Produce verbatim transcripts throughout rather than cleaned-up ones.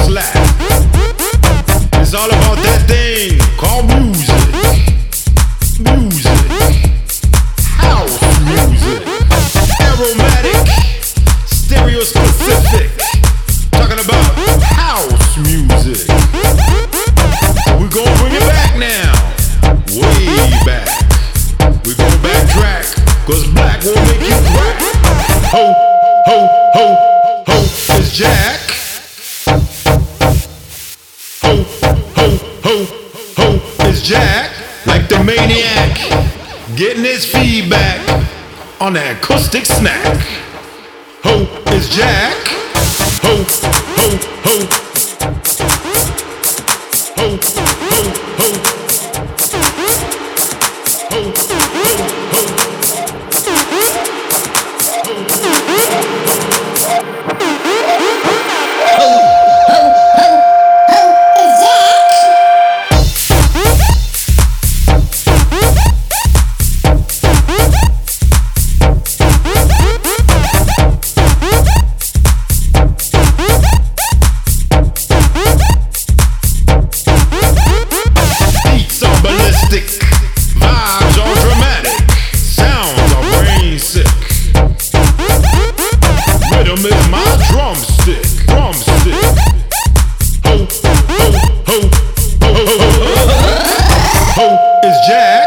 slap. It's all about that thing called music. Music. House music. Aromatic. Stereo specific. Talking about house music. We gon' bring it back now. Way back. We gon' backtrack. Cause black will make you crack. Ho, ho, ho, ho, it's Jack. Ho, ho, ho, ho, it's Jack. Like the maniac, getting his feedback on the acoustic snack. Ho, it's Jack. Ho, ho, ho. Ho, ho, ho. Ho, ho, ho. Vibes are dramatic, sounds are brain sick. Rhythm is my drumstick, drumstick. Ho, ho, ho, ho, ho, ho, ho is Jack.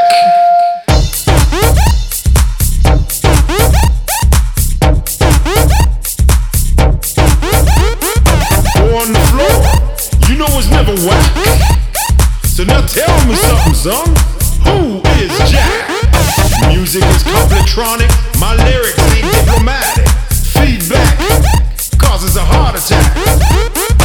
On the floor, you know it's never whack. So now tell me something, son. Who is Jack? Music is completronic. My lyrics ain't diplomatic. Feedback causes a heart attack.